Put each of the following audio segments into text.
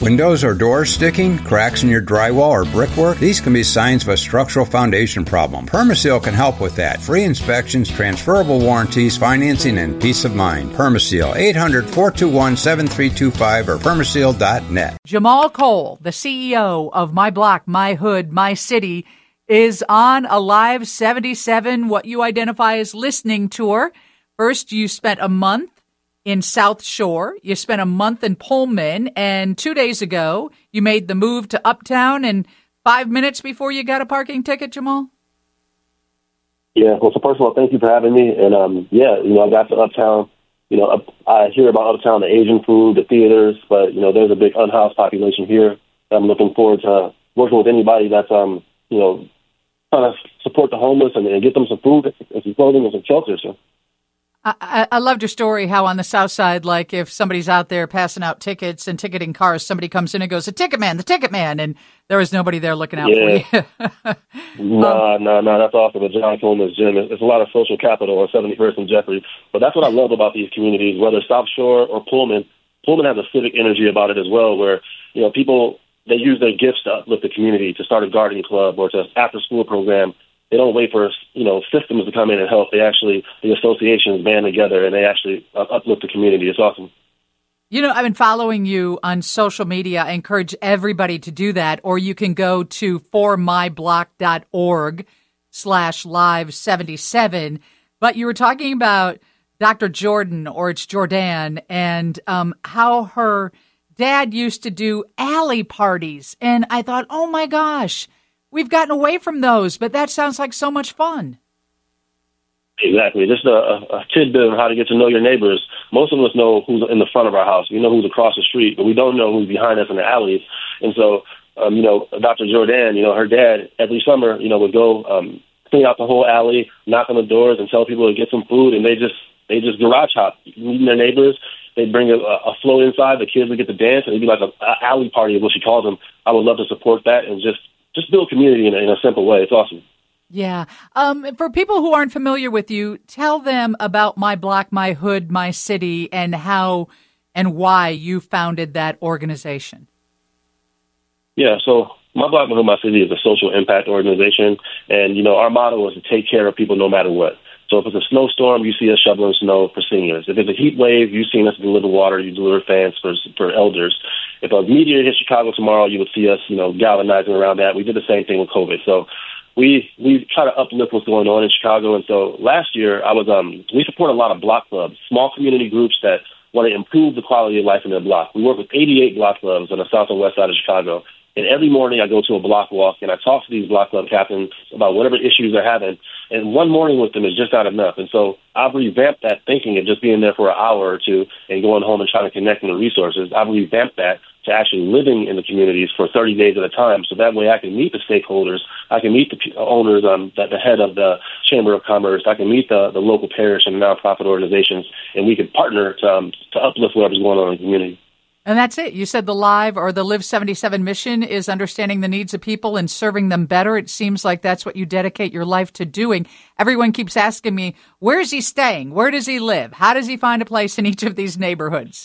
Windows or doors sticking, cracks in your drywall or brickwork, these can be signs of a structural foundation problem. Permaseal can help with that. Free inspections, transferable warranties, financing, and peace of mind. Permaseal, 800-421-7325 or permaseal.net. Jamal Cole, the CEO of My Block, My Hood, My City, is on a live 77, what you identify as listening tour. First, you spent a month in South Shore. You spent a month in Pullman, and 2 days ago, you made the move to Uptown, and 5 minutes before you got a parking ticket, Jamal? Yeah, well, so first of all, thank you for having me. And, I got to Uptown. I hear about Uptown, the Asian food, the theaters, but, there's a big unhoused population here. I'm looking forward to working with anybody that's, trying to support the homeless and get them some food and some clothing and some shelter, so. I loved your story, how on the South Side, like if somebody's out there passing out tickets and ticketing cars, somebody comes in and goes, the ticket man, and there was nobody there looking out for you. No, that's awesome. At John Coleman's gym, it's a lot of social capital on 71st and Jeffrey. But that's what I love about these communities, whether South Shore or Pullman. Pullman has a civic energy about it as well, where, people, they use their gifts to uplift the community, to start a gardening club or to after-school program. They don't wait for, systems to come in and help. The associations band together and they actually uplift the community. It's awesome. I've been following you on social media. I encourage everybody to do that, or you can go to formyblock.org/live77. But you were talking about Dr. Jordan, or it's Jordan, and how her dad used to do alley parties. And I thought, oh my gosh, we've gotten away from those, but that sounds like so much fun. Exactly. Just a tidbit on how to get to know your neighbors. Most of us know who's in the front of our house. We know who's across the street, but we don't know who's behind us in the alleys. And so, Dr. Jordan, her dad, every summer, would go clean out the whole alley, knock on the doors, and tell people to get some food. And they just garage hop, meeting their neighbors. They'd bring a float inside. The kids would get to dance, and it'd be like an alley party, is what she calls them. I would love to support that and just build community in a simple way. It's awesome. Yeah. For people who aren't familiar with you, tell them about My Block, My Hood, My City, and how and why you founded that organization. Yeah, so My Block, My Hood, My City is a social impact organization. And, our motto is to take care of people no matter what. So if it's a snowstorm, you see us shoveling snow for seniors. If it's a heat wave, you've seen us deliver water, you deliver fans for elders. If a meteor hits Chicago tomorrow, you would see us, galvanizing around that. We did the same thing with COVID. So we try to uplift what's going on in Chicago. And so last year, we support a lot of block clubs, small community groups that want to improve the quality of life in their block. We work with 88 block clubs on the south and west side of Chicago. And every morning I go to a block walk and I talk to these block club captains about whatever issues they're having. And one morning with them is just not enough. And so I've revamped that thinking of just being there for an hour or two and going home and trying to connect with the resources. I've revamped that to actually living in the communities for 30 days at a time. So that way I can meet the stakeholders. I can meet the owners, the head of the Chamber of Commerce. I can meet the local parish and nonprofit organizations, and we can partner to uplift whatever's going on in the community. And that's it. You said the Live 77 mission is understanding the needs of people and serving them better. It seems like that's what you dedicate your life to doing. Everyone keeps asking me, where is he staying? Where does he live? How does he find a place in each of these neighborhoods?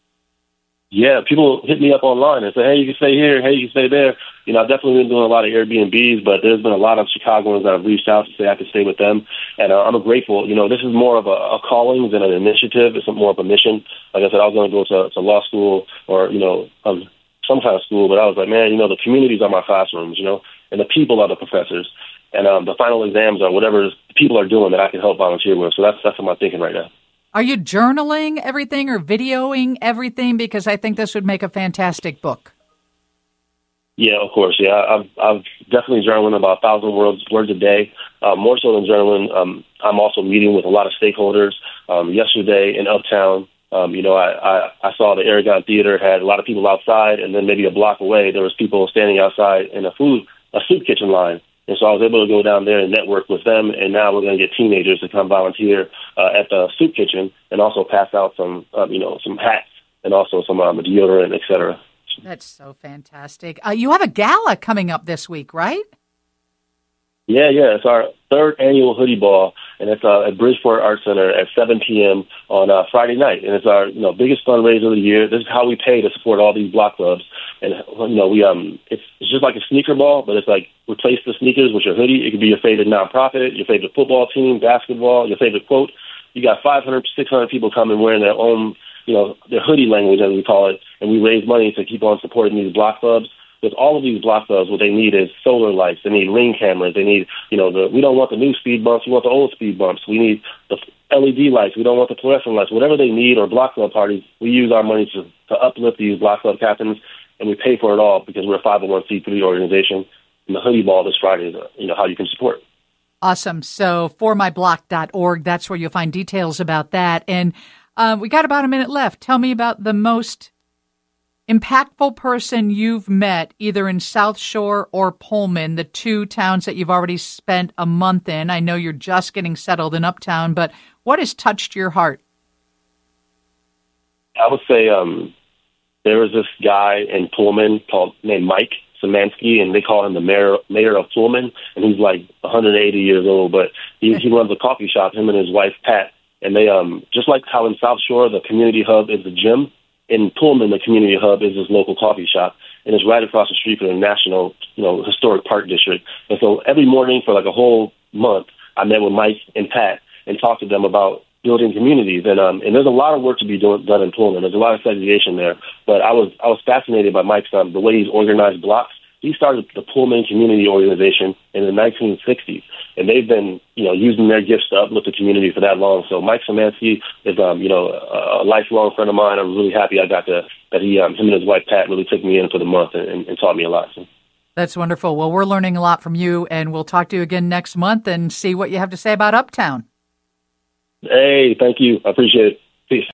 Yeah, people hit me up online and say, hey, you can stay here. Hey, you can stay there. I've definitely been doing a lot of Airbnbs, but there's been a lot of Chicagoans that have reached out to say I could stay with them. And I'm grateful. This is more of a calling than an initiative. It's more of a mission. Like I said, I was going to go to law school or, some kind of school, but I was like, man, the communities are my classrooms, and the people are the professors. And the final exams are whatever people are doing that I can help volunteer with. So that's what I'm thinking right now. Are you journaling everything or videoing everything? Because I think this would make a fantastic book. Yeah, of course. Yeah, I've definitely journaling about 1,000 words a day. More so than journaling, I'm also meeting with a lot of stakeholders. Yesterday in Uptown, I saw the Aragon Theater had a lot of people outside, and then maybe a block away, there was people standing outside in a soup kitchen line. And so I was able to go down there and network with them, and now we're going to get teenagers to come volunteer at the soup kitchen and also pass out some hats and also some deodorant, et cetera. That's so fantastic. You have a gala coming up this week, right? Yeah. It's our third annual hoodie ball, and it's at Bridgeport Arts Center at 7 p.m. on Friday night. And it's our biggest fundraiser of the year. This is how we pay to support all these block clubs. And it's just like a sneaker ball, but it's like replace the sneakers with your hoodie. It could be your favorite nonprofit, your favorite football team, basketball, your favorite quote. You got 500, 600 people coming wearing their own, their hoodie language, as we call it, and we raise money to keep on supporting these block clubs. With all of these block clubs, what they need is solar lights. They need ring cameras. They need, we don't want the new speed bumps. We want the old speed bumps. We need the LED lights. We don't want the fluorescent lights. Whatever they need, or block club parties, we use our money to uplift these block club captains, and we pay for it all because we're a 501c3 organization. And the hoodie ball this Friday is, how you can support. Awesome. So formyblock.org, that's where you'll find details about that. And we got about a minute left. Tell me about the most impactful person you've met, either in South Shore or Pullman, the two towns that you've already spent a month in. I know you're just getting settled in Uptown, but what has touched your heart? I would say there was this guy in Pullman named Mike Szymanski, and they call him the mayor of Pullman, and he's like 180 years old, but he runs a coffee shop, him and his wife, Pat, and they, just like how in South Shore, the community hub is the gym, in Pullman, the community hub is this local coffee shop, and it's right across the street from the National, Historic Park District. And so every morning for like a whole month, I met with Mike and Pat and talked to them about building communities. And there's a lot of work to be done in Pullman. There's a lot of segregation there. But I was fascinated by Mike's the way he's organized blocks. He started the Pullman Community Organization in the 1960s, and they've been, using their gifts to uplift the community for that long. So Mike Szymanski is, a lifelong friend of mine. I'm really happy that him and his wife Pat really took me in for the month and taught me a lot. So. That's wonderful. Well, we're learning a lot from you, and we'll talk to you again next month and see what you have to say about Uptown. Hey, thank you. I appreciate it. Peace.